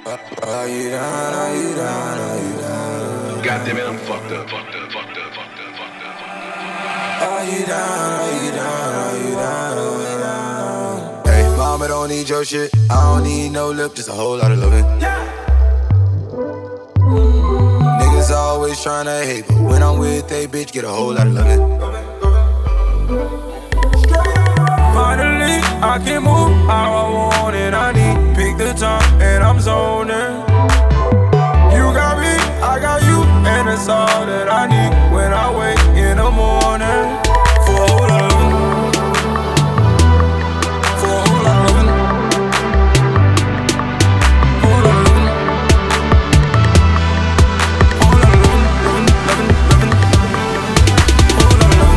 Are you down? Are you down? Are you down? God damn it, I'm fucked up, fucked up, fucked up, fucked up, fucked up, fucked up. Are you down? Are you down? Are you down? Are you down? Hey, mama don't need your shit. I don't need no lip, just a whole lot of loving. Niggas always tryna hate, but when I'm with they bitch, get a whole lot of loving. Finally, I can move how I want it. I need pick the time and I'm zoning. You got me, I got you, and it's all that I need when I wake in the morning. For a whole lot of loving. For a whole lot of loving. Whole lot of loving. Whole lot of loving, loving, loving, loving. Whole lot of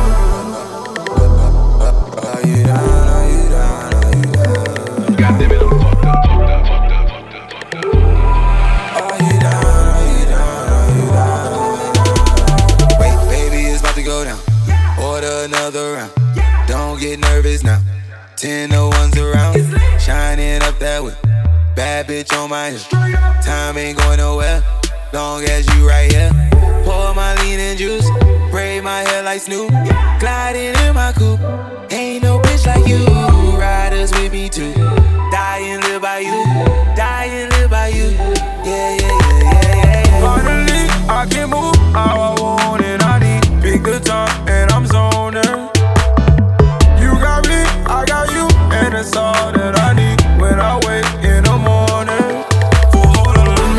loving. Are you down? Are you down? Are you down? God damn it, I'm fucked up, fucked up, fucked up, fucked up, fucked up. Are you down? Are you down? Are you down? Wait, baby, it's about to go down. Order another round. Don't get nervous now. 10 no ones around. Shining up that whip. Bad bitch on my hip. Time ain't going nowhere. Long as you right here. Pour my lean and juice. Braid my hair like Snoop. Gliding in my coupe. Ain't no bitch like you. Riders with me too. Die and live by you. Die and live by you. Yeah, yeah, yeah, yeah, yeah. Finally, I can move how I want it. I need pick the time and I'm zoning. You got me, I got you, and it's all that I need when I wake in the morning. For a whole lot of loving.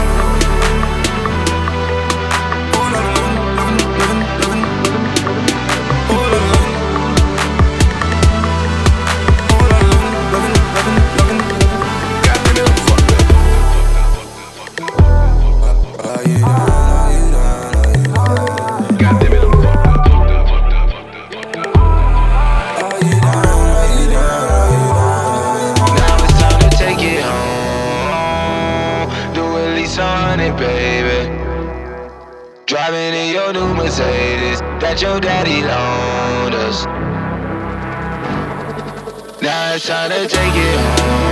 Whole lot of loving, loving, loving, loving. Whole lot of loving. Whole lot of loving, loving, loving, loving. God damn it, I'm fucked up, fucked up, fucked up, fucked up. Are you down? Are you down? Are you down? God damn it, I'm fucked up, fucked up, fucked up, fucked up, fucked up. Are you down? Are you down? Are you down? Now it's time to take it home. Do at least 100, baby. Driving in your new Mercedes that your daddy loaned us. Now it's time to take it home.